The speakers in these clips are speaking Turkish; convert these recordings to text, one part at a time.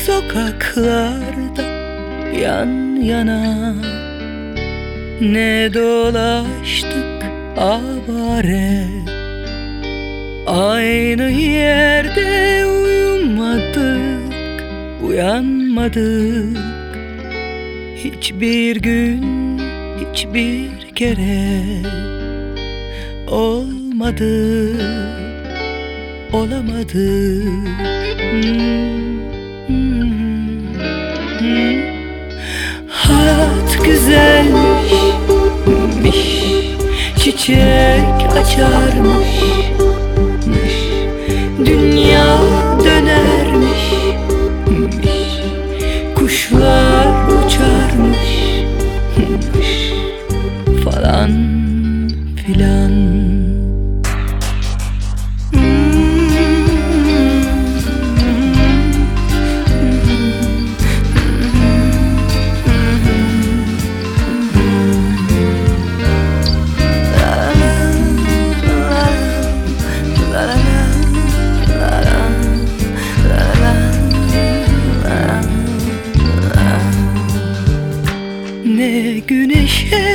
sokaklarda yan yana, ne dolaştık avare. Aynı yerde uyumadık, uyanmadık. Hiçbir gün, hiçbir kere olmadı, olamadı. Hayat güzelmiş, çiçek açarmış, dünya dönermiş, kuşlar uçarmış falan filan. Ne güneşe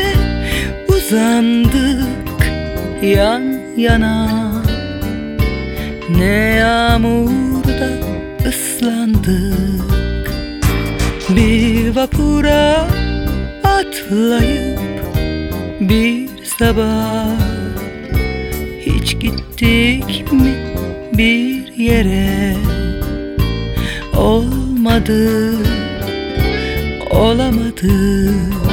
uzandık yan yana, ne yağmurda ıslandık. Bir vapura atlayıp bir sabah hiç gittik mi bir yere? Olmadı, olamadı.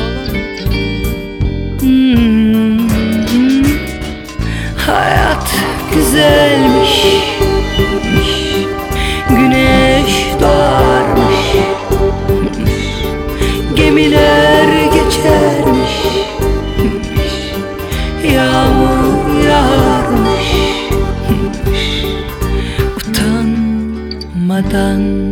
Hayat güzelmiş, güneş doğarmış, gemiler geçermiş, yağmur yağarmış, utanmadan.